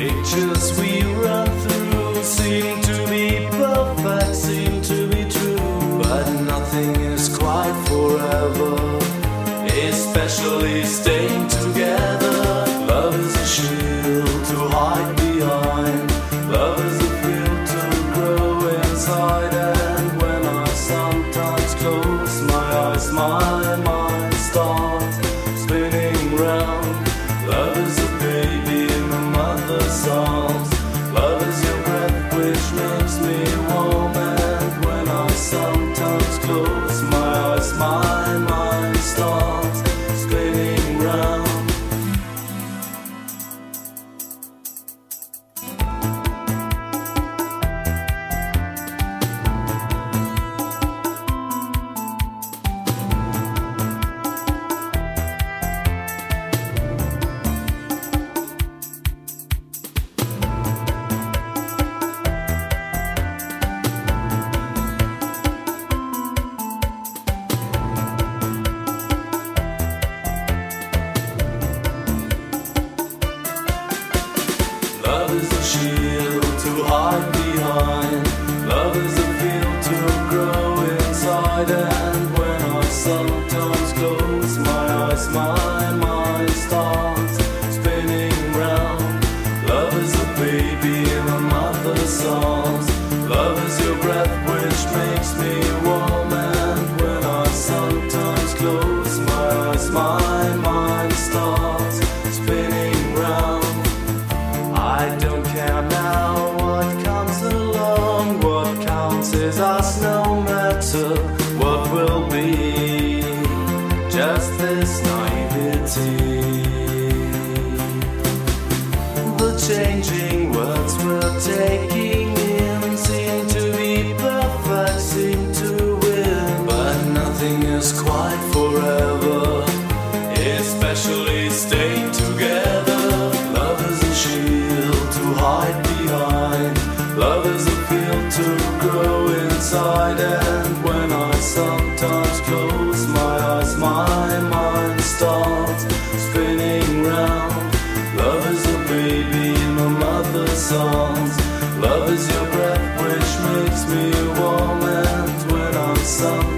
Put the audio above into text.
Pictures we run through seem to be perfect, seem to be true, but nothing is quite forever, especially staying together. Love is a shield to hide behind. Love is a field to grow inside. And when I sometimes close my eyes, my mind starts spinning round. Love is a baby in the mother's arms. Love is your breath which makes me warm. And when I sometimes close my eyes, my mind starts spinning round. Love is a shield to hide behind. Love is a field to grow inside. And when I sometimes close my eyes, my mind starts spinning round. Love is a baby in a mother's arms. Love is your breath which makes me warm. And when I sometimes close my eyes, my mind starts spinning round. I don't care now what comes along. What counts is us, no matter what will be. Just this naivety. The changing words we're taking in seem to be perfect, seem to win, but nothing is quite forever, especially staying together. Love is a shield to hide behind. Love is a field to grow inside. And when I sometimes close my eyes, my mind starts spinning round. Love is a baby in a mother's arms. Love is your breath which makes me warm. And when I'm